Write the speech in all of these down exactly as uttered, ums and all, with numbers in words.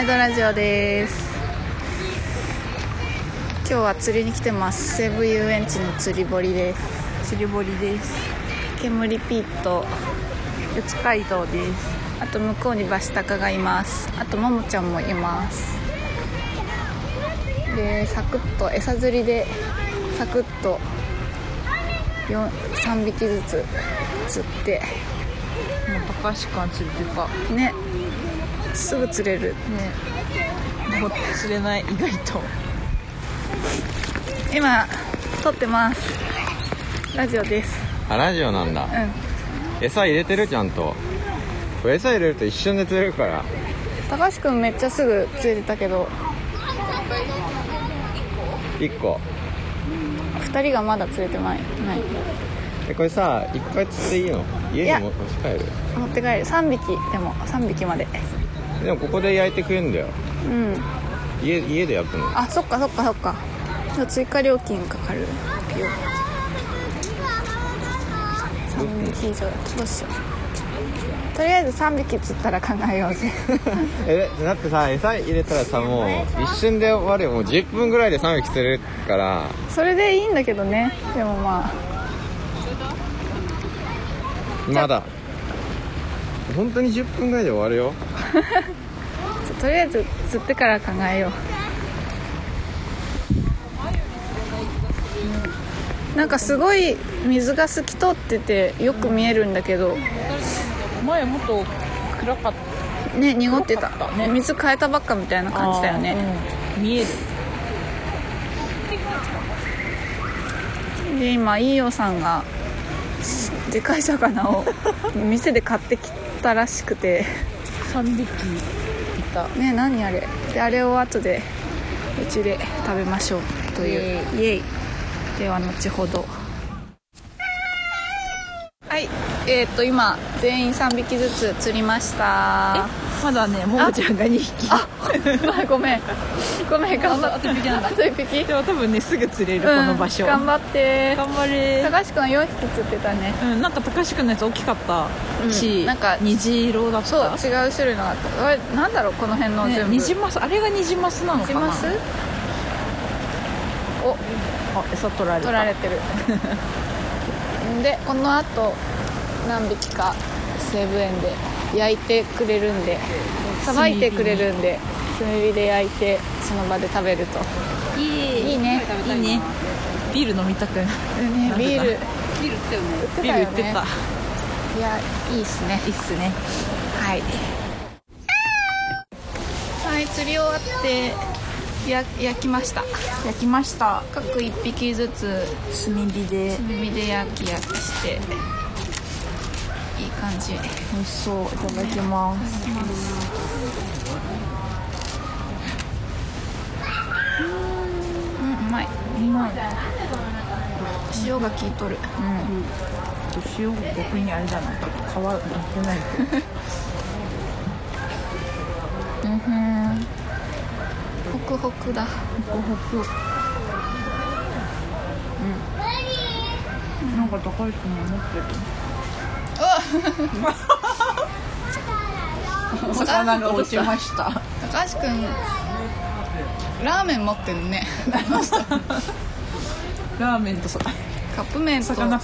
イドラジオです。今日は釣りに来てます。西武遊園地の釣り堀です。 釣り堀です。 煙ピート、 四街道です。 あと向こうにバシタカがいます。あとももちゃんもいます。でサクッと餌釣りでサクッとさんびきずつ釣ってもう高橋君釣れてたね、すぐ釣れるね。もう釣れない、意外と。 今撮ってます。ラジオです。 あ、ラジオなんだ。 うん。 餌入れてる、ちゃんと。餌入れると一瞬で釣れるから。 高橋くんめっちゃすぐ釣れてたけどいっこふたりがまだ釣れてない。ないえ、これさ、いっかい釣っていいの？家に持ち帰る？ 持って帰る。さんびき、でもさんびきまで。 でもここで焼いてくれるんだよ。 うん。 家, 家で焼くの？ あ、そっかそっかそっか。じゃあ追加料金かかるよ。さんびき以上だとどうしよう。とりあえずさんびき釣ったら考えようぜ。 え、だってさ、餌入れたらさ、もう一瞬で終わるよ。もうじゅっぷんぐらいでさんびき釣れるから。 それでいいんだけどね。でもまあまだ本当にじゅっぷんぐらいで終わるよ。 とりあえず釣ってから考えよう。なんかすごい水が透き通っててよく見えるんだけど、 前もっと暗かったね、濁ってた、 ね、 水変えたばっかみたいな感じだよね、 うん、見える。 で今飯尾さんがでかい魚を店で買ってきたらしくてさんびきいたね。何あれで、あれを後でうちで食べましょうという、イエイ。では後ほど。はい、えー、っと今全員さんびきずつ釣りました。 まだね、ももちゃんがにひき。 あ、ごめんごめん、頑張って。 あといっぴきなんだ。 あといっぴき。 でも多分ね、すぐ釣れる、 うん、 この場所。 頑張って頑張れ。 高橋くんはよんひき釣ってたね。 うん、なんか高橋くんのやつ大きかったし、 うん、なんか虹色だった。 そう、違う種類のがあった。あれなんだろう、この辺の全部、 ね、ニジマス、あれがニジマスなのかな。 ニジマス。お、 あ、餌取られた。 取られてる。でこの後何匹か西武園で焼いてくれるんで、さばいてくれるんで、炭火で焼いてその場で食べるといい。 いいね。 いいね。ビール飲みたくなるね。ビールビール売ってたよね。 売ってたよね。 ビール売ってた。 いや、いいっすね。 いいっすね。 はいはい、釣り終わってや焼きました。 焼きました。 各いっぴきずつ炭火で炭火で焼き焼きしていい感じ。 美味しそう。いただきます。 うん、うまい。 うまい。 塩が効いとる。 うん。塩逆にあれだな。ちょっと皮乗ってない。 うんふん。ホクホクだ。 ホクホク。うん。なんか高橋君も持ってる。お魚が落ちました。 高橋くんラーメン持ってるね。 ラーメンとさカップ麺と魚を。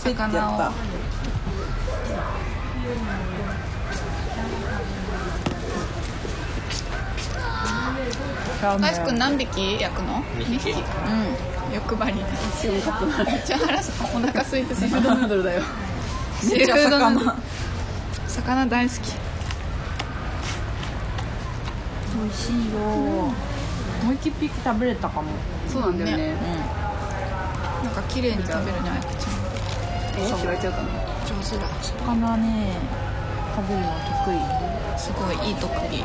高橋くん何匹焼くの？にひき。うん、欲張り。めっちゃ腹す、お腹空いてさ。 シーフードヌードルだよ。 シーフードヌードル。魚大好き。 美味しいよ。もう一匹食べれたかも。 そうなんだよね。うん、なんか綺麗に食べるね、あやこちゃん。 そう言われちゃったの。 上手だ。 魚ね、食べるの得意。 すごいいい特技。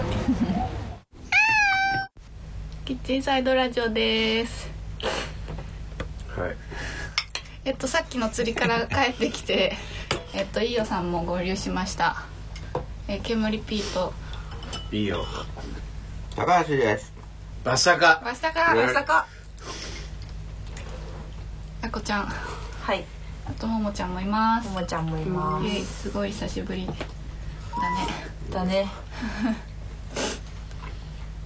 キッチンサイドラジオです。 はい。 えっとさっきの釣りから帰ってきて、えっと飯尾さんも合流しました。え煙ピート。 いいよ。高橋です。 バシタカ。 バシタカ。バシタカ。あこちゃん。 はい。 あとももちゃんもいます。 ももちゃんもいます。 えー、すごい久しぶりだね。 だね。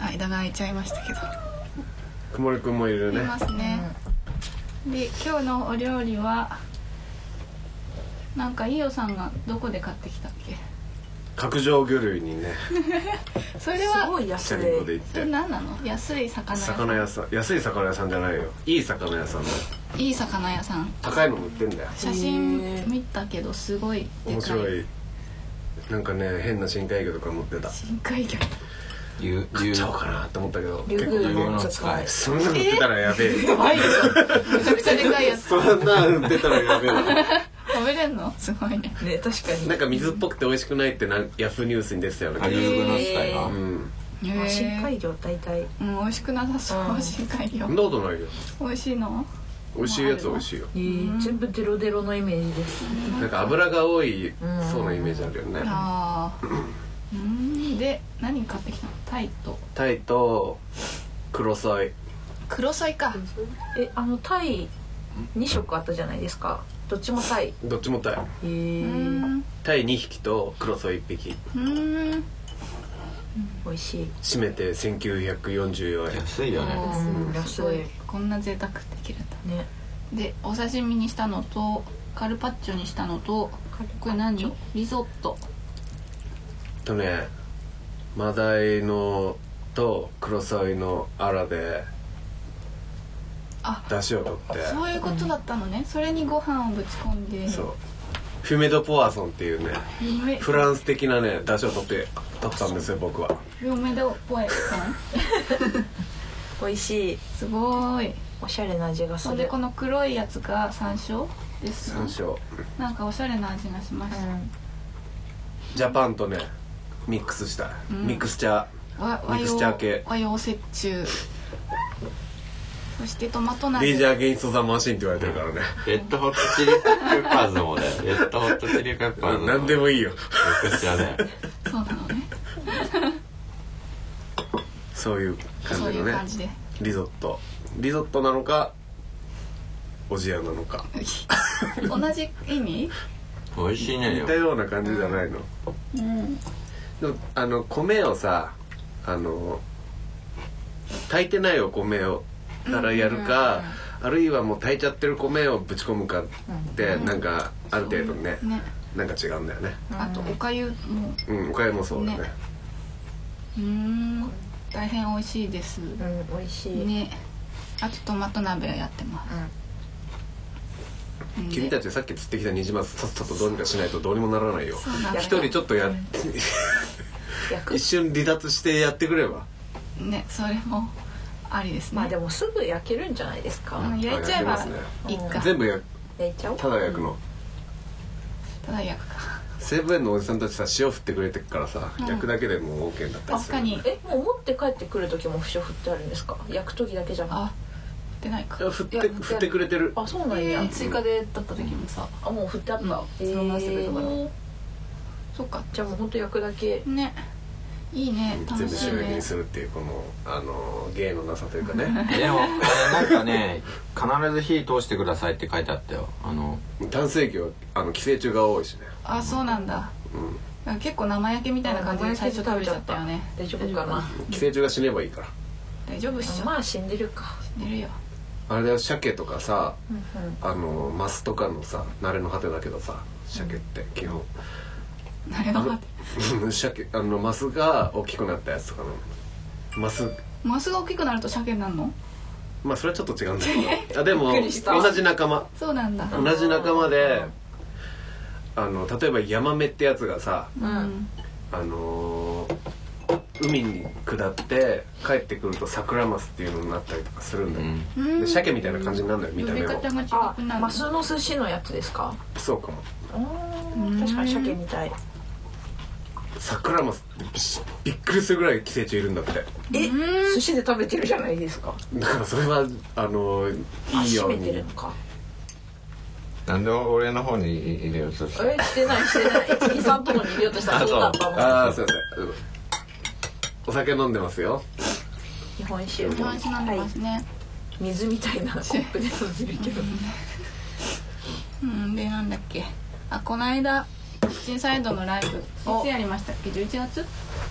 間が空いちゃいましたけど。 くもりくんもいるね。 いますね。で今日のお料理はなんかイオさんがどこで買ってきたっけ？ 角上魚類にね。 それはすごいチ安い。 ャリンコで行っそれて。 何なの？安い魚屋さん。 魚屋さん、安い魚屋さんじゃないよ。いい魚屋さんだよ。 いい魚屋さん。 高いのも売ってんだよ。 写真見たけどすごいでかい。 面白い。なんかね、変な深海魚とか持ってた。 深海魚。 竜買っちゃおうかなと思ったけど、結構竜竜のの使いそんなの売ってたらやべえ。 やばいでしょ。めちゃくちゃでかいやつ。 そんなの売ってたらやべえわ。 食べれんの？すごいね。 ね、確かに。 なんか水っぽくて美味しくないってなんヤフーニュースに出てたよね。 あ、竜の使いがうん。 まあへー深海魚大体。 うん美味しくなさそう。 うん深海魚そん。なことないよ。 美味しいの？ 美味しいやつは美味しいよ。 えー、全部デロデロのイメージです。 なんか油が多いそうなイメージあるよね。 ああ。うんで何買ってきたの？タイとタイとクロソイ。 クロソイか。 え、あのタイに色あったじゃないですか。どっちもタイ。 どっちもタイ。 へうえ。 んタイにひきとクロソイいっぴき。 うん美味しい。 締めてせんきゅうひゃくよんじゅうよえん。 安いよね。 うん、安すごいい。 こんな贅沢できるんだ。 ね。 でお刺身にしたのとカルパッチョにしたのとこれ何？リゾット。 とね、マダイのとクロソイのアラであ、 出汁を取って、 そういうことだったのね。それにご飯をぶち込んで。 そうフィメドポワソンっていうね夢フランス的なね出汁を取って取ったんですよ僕は。 夢でポエさん。 美味しい。 すごい。 おしゃれな味がする。 それでこの黒いやつが山椒です山椒なんかおしゃれな味がしました。 ジャパンとねミックスした、 うん、 ミクスチャーわミクスチャー系和洋折衷。そしてトマト鍋。 レイジャーゲインストザマシンって言われてるからね。 レッドホットチリペッパーズもね、レッドホットチリペッパーズ何でもいいよ。 めちゃくちゃね。 そうなのね。 そういう感じそういのねう感じで。 リゾットリゾットなのかおじやなのか同じ意味？ 美味しいね。 似たような感じじゃないの。 うん。 でもあの米をさあの炊いてないお米をからやるか、あるいはもう炊いちゃってる米をぶち込むかってなんかある程度ね、 ね。 なんか違うんだよね。 あとおかゆも。 うん、おかゆもそうだね。 ねうーん。大変美味しいです。 うん、美味しい。 ね。あとトマト鍋をやってます。うん、 君たちさっき釣ってきたニジマスさっさとどうにかしないとどうにもならないよ。 そうなんだ。 一人ちょっとやって一瞬離脱してやってくれば。 ね、それもありですね。 まあでもすぐ焼けるんじゃないですか。 うん、焼いちゃえばいいか。 全部や焼いちゃおう。 ただ焼くの。 ただ焼くか。 西武園のおじさんたちさ塩振ってくれてるからさ、うん、焼くだけでもう OK だったりする。 確かに。 え、もう持って帰ってくる時も塩振ってあるんですか？焼く時だけじゃなくて。 あ、振ってないか。 振って振ってくれてる。 あ、そうなんや。 えー、追加でだった時もさ、 あ、もう振ってあった。うん、 えー、そのまましてくれたから。そっか。 じゃあもう本当焼くだけ。 ね。いいね。楽しいね。 全部塩焼きにするっていうこのあの芸のなさというかね。 でもなんかね、必ず火通してくださいって書いてあったよ。あの淡水魚あの寄生虫が多いしね。 あ、そうなんだ。うん、結構生焼けみたいな感じで最初食べちゃったよね。 大丈夫かな。 寄生虫が死ねばいいから。 大丈夫っしょ。 まあ死んでるか。 死んでるよ。 あれだよ、鮭とかさ、 うんうん、 あのマスとかのさ、慣れの果てだけどさ、鮭って基本。 慣れの果て。 鮭あのマスが大きくなったやつとかの。マス。 マスが大きくなると鮭になるの？ まあそれはちょっと違うんだけど。あでも同じ仲間。 そうなんだ。 同じ仲間で。あの例えばヤマメってやつがさ、 うん、 あのー、海に下って帰ってくるとサクラマスっていうのになったりとかするんだよ、うん、で鮭みたいな感じになるんだよ、見た目も。 呼び方が違くなる。 マスの寿司のやつですか？ そうかも。 確かに鮭みたい。 サクラマスびっくりするぐらい寄生虫いるんだって。 え、寿司で食べてるじゃないですか。 だからそれはあのー、いいように。 締めてるのか。 なんで俺の方に入れようとして。 え、してないしてない。いつきさんとこに入れようとしたらそうだったもん。 ああ、すいません。お酒飲んでますよ。 日本酒。 日本酒飲んでますね。はい、 水みたいなコップで飲んでるけど。 うん、でなんだっけ。あ、この間キッチンサイドのライブいつやりましたっけ？じゅういちがつ？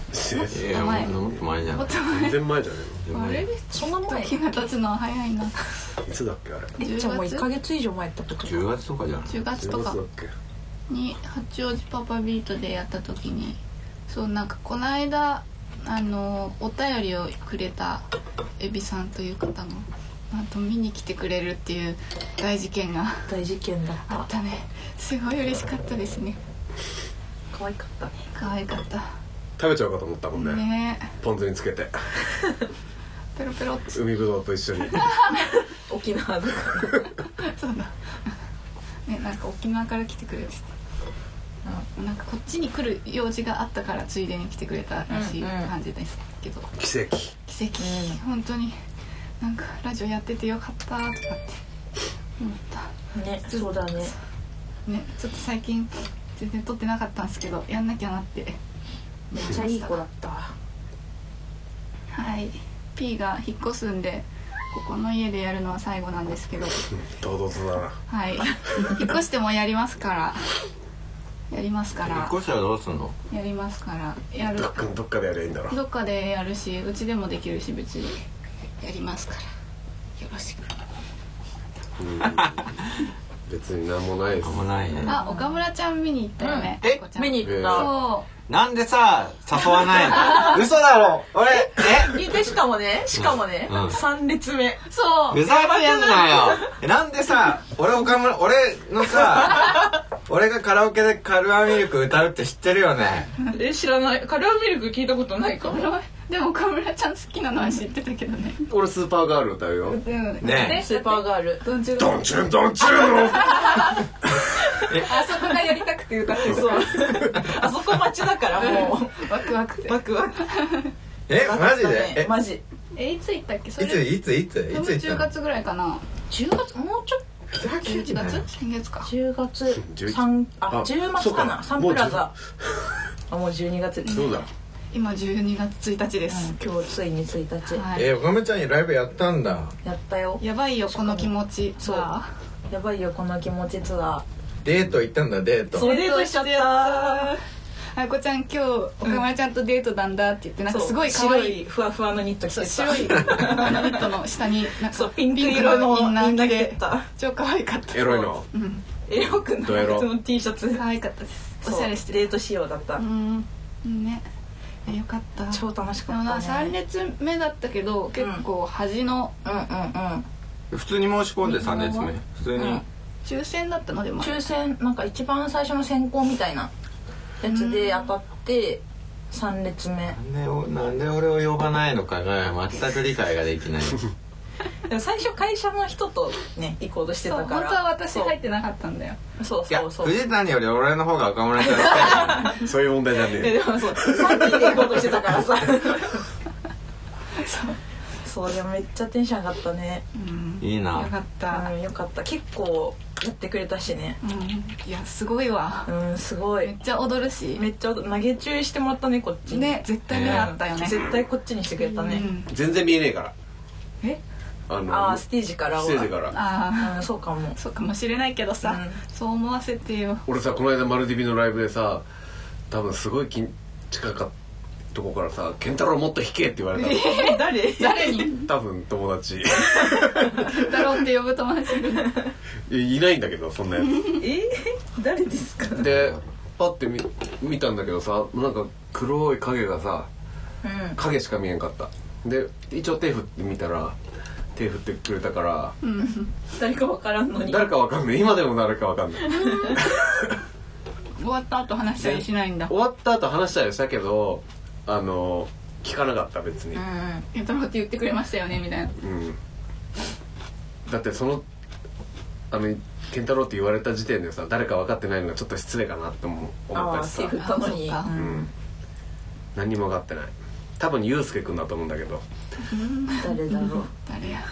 いやもっと前じゃない。 全然前じゃねあれそんな前時が経つのは早いな。 えの。いつだっけあれ。 じゃあもういっかげつ以上前ってことか。 じゅうがつとかじゃない。 じゅうがつとかだっけ。 に八王子パパビートでやった時に、そうなんかこの間あのお便りをくれたエビさんという方がなんと見に来てくれるっていう大事件が大事件だっあったね。すごい嬉しかったですね。 た。可愛かったね。 可愛かった食べちゃうかと思ったもんね。 ね。 ポン酢につけて。 ペロペロって海ぶどうと一緒に。 沖縄で。 そうだね、なんか沖縄から来てくれてて、なんかこっちに来る用事があったからついでに来てくれたらしい感じですけど、 奇跡。 奇跡、うん、本当になんかラジオやっててよかったとかって思ったね、そうだね。 ね。ちょっと最近全然撮ってなかったんですけどやんなきゃなってめっちゃいい子だった。 はい。 P が引っ越すんでここの家でやるのは最後なんですけど堂々とだな。 はい引っ越してもやりますからやりますから引っ越したらどうすんの？ やりますからやるどっかどっかでやりゃいいんだろ。 どっかでやるしうちでもできるし別にやりますからよろしく。 うん別になんもないです。 なんもないね。 あ、岡村ちゃん見に行ったよね。 うんえこちゃん見に行った。 そなんでさ誘わないの？嘘だろ。俺えでしかもね、しかもね、 うん三列目。 うそうふざけんなよ。なんでさ俺岡村俺のさ俺がカラオケでカルアミルク歌うって知ってるよね。 え、知らない。カルアミルク聞いたことないかも。 でも岡村ちゃん好きなのは知ってたけどね。 俺スーパーガール歌うよ。 ねスーパーガール。 どんちゅうドンチュンドンチュン。 あそこがやりたくて歌ってる。 そう。あそこ町だからもうワクワクて。 ワクワク。 えマジでえマジ。 え、いつ行ったっけ？そいつれいついつい多分10 つ行ったの？ 月ぐらいかな。 じゅうがつ、もうちょっふざけじゅういちんなよ。 がつ？先月か。 と。じゅうがつじゅういち三ああじゅうがつそうかかな。サンプラザ。 もあもうじゅうにがつです。 そうだ。 今じゅうにがつついたちです。 今日ついについたち。 はい。 え岡村ちゃんにライブやったんだ。 やったよ。 やばいよこの気持ち。 そうさやばいよこの気持ちツアデート行ったんだデート。 そうデートしちゃったあいこちゃん今日岡村ちゃんとデートなんだって言ってなんかすごい可愛い。 白いふわふわのニット着てた。 そう白いニットの下になんかそうピンク色のインナー着インナー着ててた。 超可愛かった。 エロいの。 うん、 エロくないドエロ普通の T シャツ。 可愛かったです。おそうしゃれしてデート仕様だった。 うんね。えよかった。 超楽しでもなかったさんね。 列目だったけど結構端のうんうんうん。 普通に申し込んでさん列目。普通に。 抽選だったのでも。 抽選なんか一番最初の選考みたいなやつで当たってさん列目。 なんでおなんで俺を呼ばないのかが全く理解ができない。 でも最初会社の人とね行こうとしてそうたから。 本当は私入ってなかったんだよ。 そういやそうそう。 藤谷より俺の方が岡村ちゃん好きだよね。 そういう問題じゃねええ。 でもそうさんにんで行こうとしてたからさ。そうでもめっちゃテンション上がったね。 うんいいなよかった。 うんよかった結構やってくれたしね。 うんいやすごいわ。 うんすごいめっちゃ踊るし。 めっちゃ投げ注意してもらったねこっちに。 ね絶対目あったよね。 絶対こっちにしてくれたね。 うん全然見えねえから。 え？ あのああステージからは。 ステージから。 あうんそうかもあ。そうかもしれないけどさ、 うんそう思わせてよ。 俺さこの間マルディビのライブでさ多分すごい近近かったとこからさ「健太郎もっと弾け」って言われたの。 え誰誰に？ 多分友達。 だろうって呼ぶ友達。 いいないんだけどそんなやえー誰ですか？ つ。でパッて見見たんだけどさなんか黒い影がさうん影しか見えんかった。で一応手振ってみたら手振ってくれたからうん。 誰かわからんのに。 誰かわかんない今でも誰かわかんない。 終わった後話したりしないんだ。 終わった後話したりしたけどあの聞かなかった別に。 うんケンタロウって言ってくれましたよねみたいな。 うん、だってそのあの健太郎って言われた時点でさ誰か分かってないのがちょっと失礼かなって思思ったしさああ手振ったのに。 あそっかううんん何にも分かってない。多分ユウスケくんだと思うんだけど誰だろう。 誰や。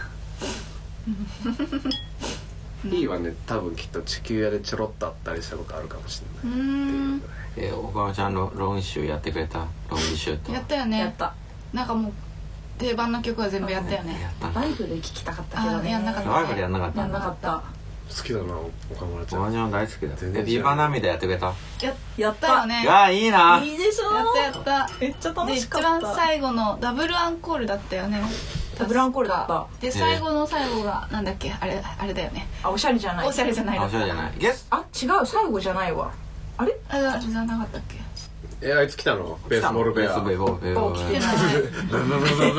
P はね多分きっと地球屋でちょろっとあったりしたことあるかもしうーれないん。 え岡村ちゃんのロンシューやってくれた。ロンリシュートやったよね。 やった。 なんかもう定番の曲は全部やったよね。 やったな。 ライブで聞きたかったけどね。 あやんなかったライブでやんなかったやんんだ。 なかった。 好きだな岡村ちゃん。 岡村ちゃん大好きだよ。 全然えビバ涙やってくれた？ ややったったよね。 いやいいな。 いいでしょ。 やったやった。 めっちゃ楽で一しかった。 番最後のダブルアンコールだったよね。 ダブルアンコールだった。 で最後の最後がなんだっけ、あれあれだよね。 あ、おしゃれじゃない。 おしゃれじゃないだあ、 った。 そうじゃない。ゲスあ、違う、最後じゃないわ。あれ？ あれじゃなかったっけ。 えあいつ来たの？ベースボールベア。 ベースボールベア。 お来てない。 ブブブブブブブブブブブ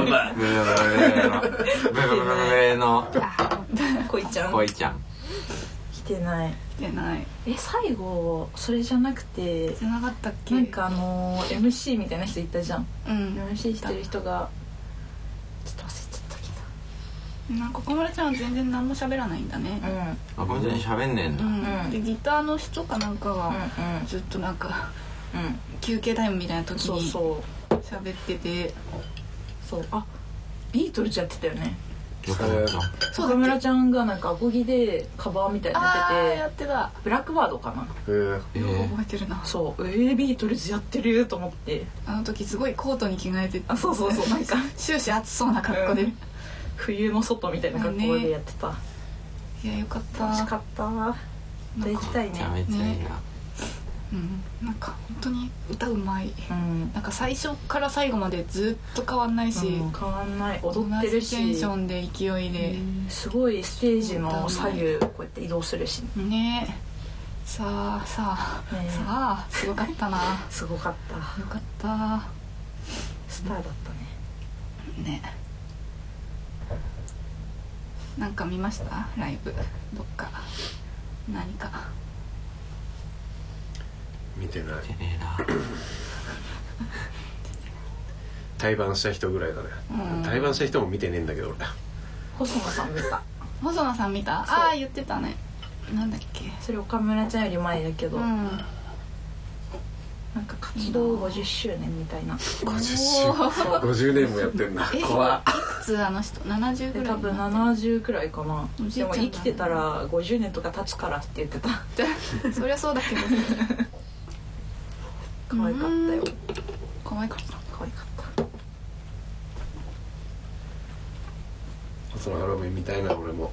ブのこいちゃん。 恋ちゃん。 来てない。 来てない。 え、最後それじゃなくて、 じゃなかったっけ。 なんかあの エムシー みたいな人いたじゃん。 うん。 エムシー してる人がちょっと忘れちゃったけなんか岡村ちゃんは全然何も喋らないんだね。 ど。 あ、これ全然喋んねえんだ。 うん。でギターの人かなんかがうんうんずっとなんかうんうん。 休憩タイムみたいな時そうにそう喋ってて。 そう。あ、ビートルズやってたよね。 よかった。 そうだっけ。 岡村ちゃんがなんかアコギでカバーみたいにあーやなっっててた。 て、ブラックバードかな。 えーえー覚えてるな。 そう、えー、ビートルズやってると思って。 あの時すごいコートに着替えて、 あ、そうそうそう、なんか終始暑そうな格好で。 冬の外みたいな格好でやってた。 いやよかった。 楽しかった。また行きたいめちゃね。 めちゃいいな。 うん。なんか本当に歌うまい。 うん。 なんか最初から最後までずっと変わんないし、 うん変わんない。踊ってる同じテンしションで勢いで、 すごいステージの左右こうやって移動するし、 ねえ。さあさあ、 ねえさあすごかったな。 すごかった。 よかったスターだったね。 ね。なんか見ましたライブどっか何か。 見てない。 見てねえな。 対バンした人ぐらいだね。 うん対バンした人も見てねえんだけど俺。 細野さん見た。 細野さん見た。 そうああ言ってたね。なんだっけ。 それ岡村ちゃんより前だけど、 うんなんか活動ごじゅっしゅうねんみたいな。 ごじゅっしゅうごじゅうねんもやってんだ。 え怖っ。 いくつあの人ななじゅうぐらい。 で多分ななじゅうくらいかな。 おじいちゃんだでも生きてたらごじゅうねんとか経つからって言ってた。 そりゃそうだけど。 可愛かったよ。 可愛かった。 可愛かった。 そのハロウィンみたいな俺も。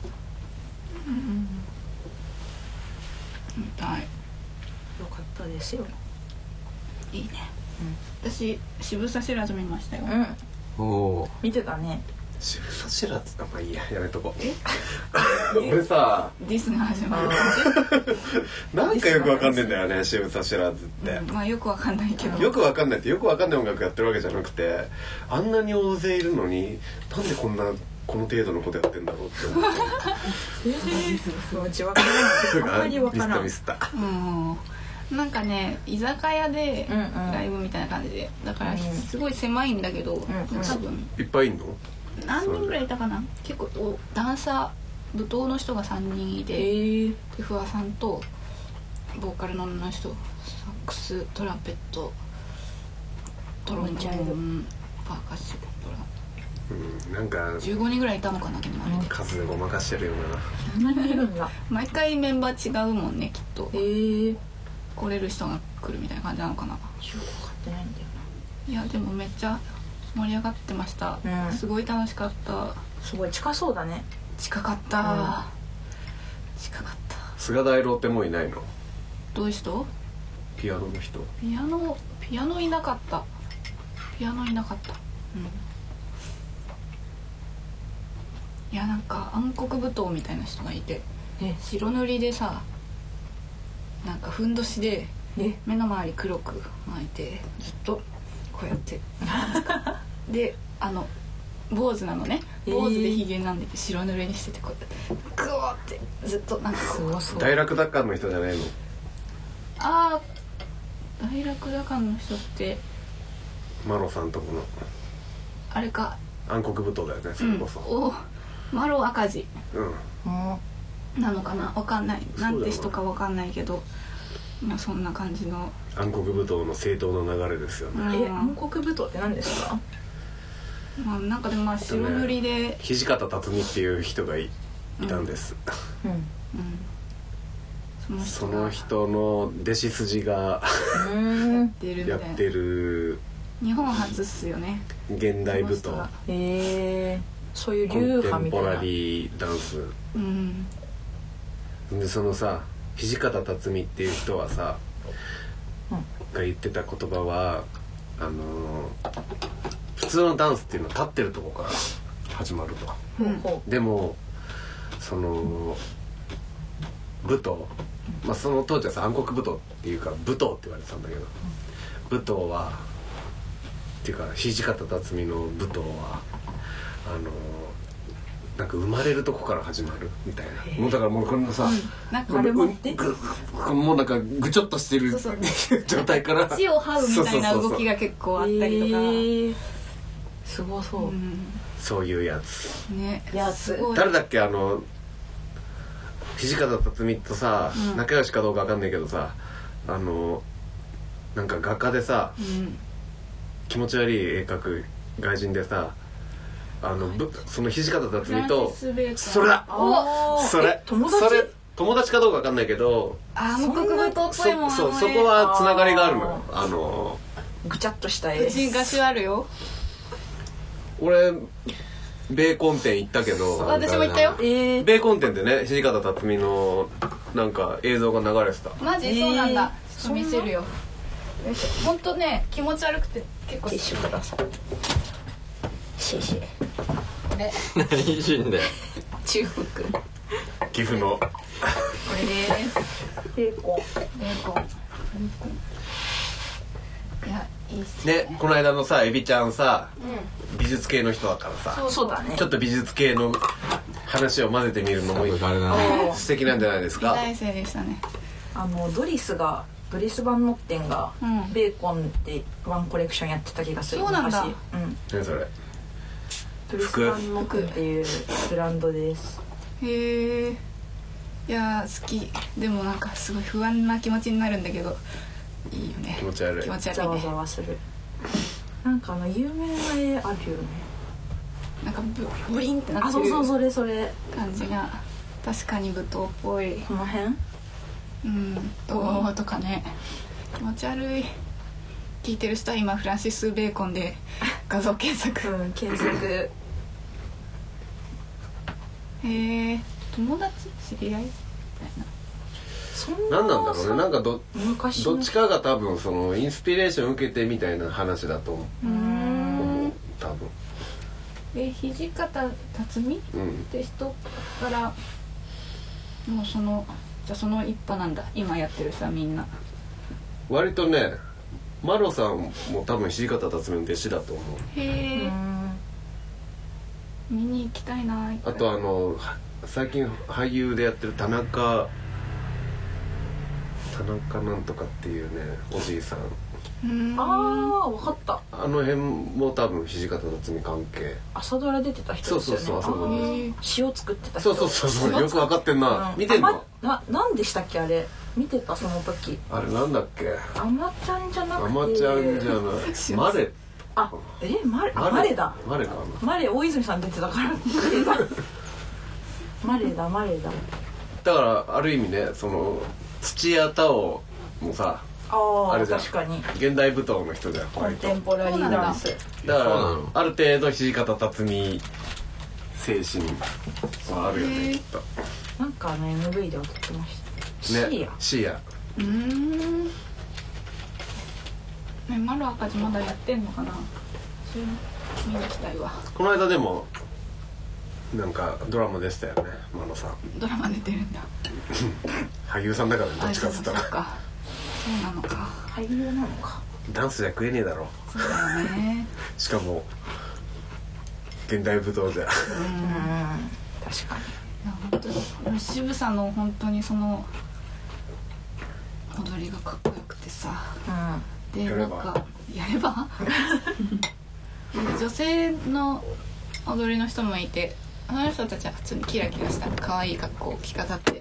見たい。 よかったですよ。 いいね。私渋沢知らず見ましたよ。 うん。 おお。 見てたね。 渋沢知らず。あまあいいややめとこう。俺さディスが始まる。 なんかよくわかんねえんだよね渋沢知らずって。 うんまあよくわかんないけど。 よくわかんないってよくわかんない音楽やってるわけじゃなくて、あんなに大勢いるのになんでこんなこの程度のことやってんだろうって思って。 えー、気持ちわからん。あんまりわからん。 ミスったミスった。 うん。なんかね居酒屋でうんうんライブみたいな感じで、だからうんすごい狭いんだけど、 んうん多分いっぱいいんの？ 何人ぐらいいたかな。結構おダンサー舞踏の人がさんにんいえて、 ー、 でフワさんとボーカルの女の人、サックス、トランペット、トロンボめっちゃいるーン、パーカッション、ドラうん、なんかじゅうごにんぐらいいたのかな。でもあれで数でごまかしてるよな。 そんなにいるんだ。 毎回メンバー違うもんねきっと。 えー、 来れる人が来るみたいな感じなのかな。 よく分かってないんだよいやでもめっちゃ盛り上がってました、 うんすごい楽しかった。 な。すごい近そうだね。 近かった、 うん近かった。 菅大郎ってもういないの？ どういう人？ ピアノの人。 ピアノピアノいなかった。ピアノいなかった。うんいやなんか暗黒舞踏みたいな人がいて、 え白塗りでさ、なんかふんどしでえ目の周り黒く巻いてずっとこうやってであの坊主なのね。坊主でひげなんでて白塗りにしててこうやってグワーってずっとなんかこうすごそう。 大楽奪還の人じゃないの？ ああ大楽打感の人ってマロさんとこのあれか。 暗黒舞踏だよねそれこそ。 うん、おマロ赤字うん。 うん。 なのかな、わかんない。 そうだななんて人かわかんないけど、まあそんな感じの。 暗黒舞踏の正当な流れですよね。 うんえ、暗黒舞踏って何ですか？ まあなんかでもまあ白塗りで、 土方辰巳っていう人が い, いたんです、 うん。 うん、その人そがの人の弟子筋がうん。 出るみたいな。 やってる日本初っすよね。 現代舞踏その人がえー、そういうコンテ流派ンポラみたいな。 リーダンスうん。 でそのさ土方辰巳っていう人はさ、 うん、 が言ってた言葉はあのー、普通のダンスっていうのは立ってるとこから始まると、 うん、 でもその舞踏、まあ、その当時はさ暗黒舞踏っていうか舞踏って言われてたんだけど、舞踏はっていうか土方辰巳の舞踏はあのなんか生まれるとこから始まるみたいな、もうだからもうこのさ、 うん、なんかあれ待ってもうなんかぐちょっとしてるそうそう状態から地を這うみたいな動きが結構あったりとか、 えー、すごそう、 うん、 そういうやつね、 やつすごい。 誰だっけあの土方辰巳とさ、 うん、 仲良しかどうかわかんないけどさあのなんか画家でさ、 うん、 気持ち悪い絵描く外人でさあのぶその土方辰巳とそれだおそれ友達それ友達かどうかわかんないけどあー、木舞踏っぽいもん。 そ, そ, そこはつながりがあるのよ。あのぐちゃっとした絵。 うち画集あるよ。 俺ベーコン店行ったけど私も行ったよ。 えー、 ベーコン店でね土方辰巳のなんか映像が流れてた。 マジ、そうなんだ。 えー、 ちょっと見せるよ。ほんとね、気持ち悪くて結構。 ティッシュください。シェシェ。 これ何しんで中腹。 岐阜のこれです。 ベーコン。 ベーコン。いや、いいっすね。この間のさエビちゃんさ、うん、美術系の人だからさ、 そうそうだね。 ちょっと美術系の話を混ぜてみるのも素敵なんじゃないですか。 美大生でしたね。 あのドリスがドリス版の店が、うん、ベーコンでワンコレクションやってた気がする。 そうなんだ。 うん。 何それ？ ドリス版の店っていうブランドです。 へえ。いや好き。でもなんかすごい不安な気持ちになるんだけど。いいよね。 気持ち悪い。 気持ち悪いね。 ざわざわする。なんかあの有名な絵あるよね。 なんかブブリンってなってる。 あ、そうそうそれそれ感じが確かに舞踏っぽい。 この辺？ うん。ととかね。気持ち悪い。聞いてる人は今フランシス・ベーコンで画像検索。 うん、検索。 へえ。友達知り合いみたいな。 そんな何なんだろうね。なんか ど, 昔どっちかが多分そのインスピレーション受けてみたいな話だと思う。 うーん多分。 で土方辰巳、うん、って人からもうそのじゃあその一派なんだ今やってるさみんな。 割とねマロさんも多分土方辰巳の弟子だと思う。 へえ。見に行きたいな。 あとあの最近俳優でやってる田中田中なんとかっていうねおじいさん。 うん、ああ分かった。 あの辺も多分土方辰巳関係。 朝ドラ出てた人ですよね。 そうそうそう。 塩作ってた人。 そうそうそうそう。よく分かってんな。 うん、 見てんの？ ななんでしたっけあれ。見てたその時。 あれなんだっけ？ あまちゃんじゃなくて。 あまちゃんじゃない。マレ。 あえマレマレだ。 マレかな。 マレ大泉さん出てたから。マレだマレだ。 だからある意味ねその土屋太鳳もさ。 ああれじゃん確かに現代舞踏の人じゃん。 コンテンポラリーダンスだからある程度土方辰巳精神はあるよねきっと。 なんかあの エムブイ で踊ってましたね。シーヤシーヤうーんえマロ赤字まだやってんのかな。それ見に行きたいわ。 この間でもなんかドラマでしたよねマロさん。 ドラマ出てるんだ。 俳優さんだからねどっちかっつったら。 そうかそうなのか。 俳優なのか。 ダンスじゃ食えねえだろ。 そうだよね。 しかも現代舞踏じゃ。うん確かに。本当に渋さの本当にその踊りがかっこよくてさ。うん、でなんかやれば女性の踊りの人もいて、あの人たちは普通にキラキラした可愛い格好を着飾って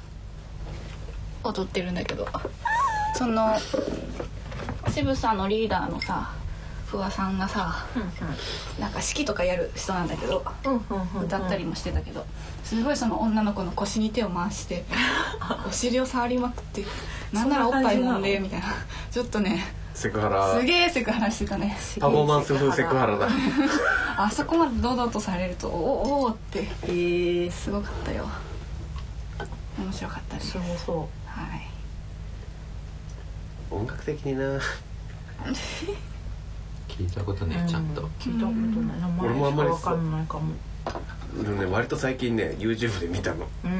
踊ってるんだけど。その渋さのリーダーのさ不破さんがさ、うんうん、なんか指揮とかやる人なんだけど、うんうんうんうん、歌ったりもしてたけどすごいその女の子の腰に手を回してお尻を触りまくってなんならおっぱい揉んでみたいなちょっとねセクハラすげえセクハラしてたね。 パフォーマンス風セクハラだあそこまで堂々とされるとおおおって、 えー、 すごかったよ。 面白かったです。 そうそう。 はい。 音楽的にな聞いたことね、ちゃんと聞いたことない。名前しかわかんないかも。 でもね、割と最近ね YouTube で見たの。 うん。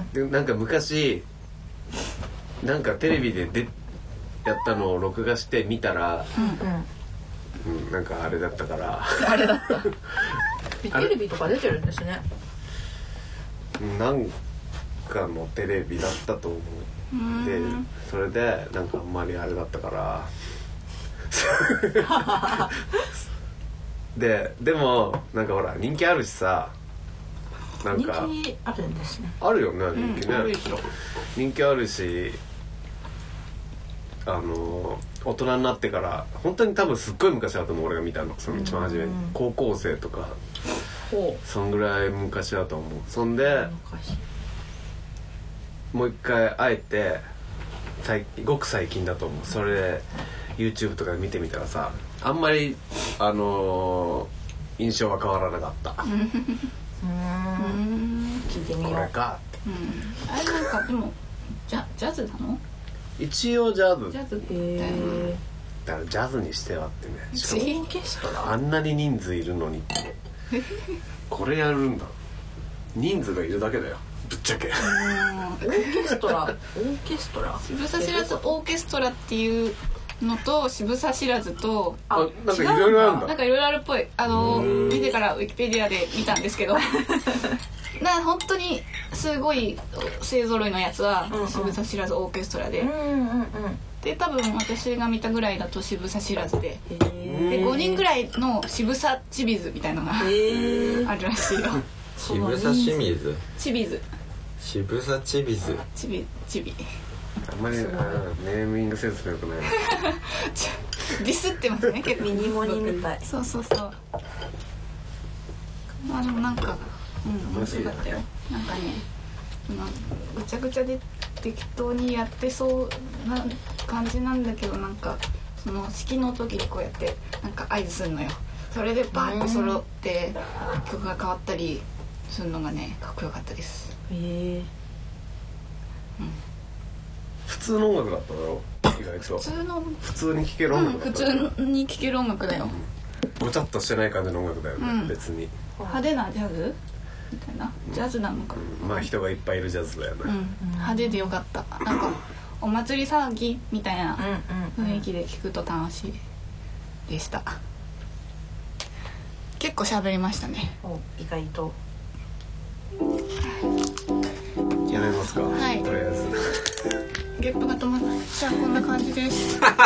でなんか昔なんかテレビででやったのを録画して見たら、うんうん、うん、なんかあれだったからあれだったテレビとか出てるんですね。 なんかのテレビだったと思う。でそれでなんかあんまりあれだったからででもなんかほら人気あるしさ、なんか人気あるんですね。 あるよね、人気ね、 うん、 人気あるし、あの大人になってから本当に多分すっごい昔だと思う、俺が見たのその一番初めに高校生とかそんぐらい昔だと思う。そんでもう一回あえて最ごく最近だと思う、それで YouTube とか見てみたらさ、あんまりあのー、印象は変わらなかったうん聞いてみよう。 これかって、 うん、あれなんかでもジ ャ, ジャズなの？ 一応ジャズジャズってへだからジャズにしてはってね、しかーオーケストラもあんなに人数いるのにこれやるんだ、人数がいるだけだよぶっちゃけ。 オーケストラオーケストラ渋沢知らずオーケストラっていうのと渋沢知らずとあなんかいろいろあるんだ。 なんかいろいろあるっぽい。あの見てからウィキペディアで見たんですけどな本当にすごい勢ぞろいのやつは渋沢知らずオーケストラで、 うんうんうん、 で多分私が見たぐらいだと渋沢知らずで、でごにんぐらいの渋沢チビズみたいなのがあるらしいよ。 渋沢清水チビズ渋沢チビズチビチビあんまりネーミングセンスが良くないディスってますね結構ミニモニみたい。 そうそうそう。まあでもなんかうん面白かったよ。なんかね、まあ、ぐちゃぐちゃで適当にやってそうな感じなんだけど、なんかその式の時にこうやってなんか合図するのよ。それでバーッと揃って曲が変わったりするのがねかっこよかったです。 へえ。 普通の音楽だっただろ意外と。 普通の普通に聴ける音楽だった、 うん、普通に聴ける音楽だよ。 ごちゃっとしてない感じの音楽だよね、うん、別に派手なジャズみたいな、ジャズなのかな、 うん、まあ人がいっぱいいるジャズだよね、 うん、派手でよかった。なんかお祭り騒ぎみたいな雰囲気で聴くと楽しいでした。結構喋りましたね。 お意外とやめますか、 はい、 とりあえずゲップが止まっちゃうこんな感じです。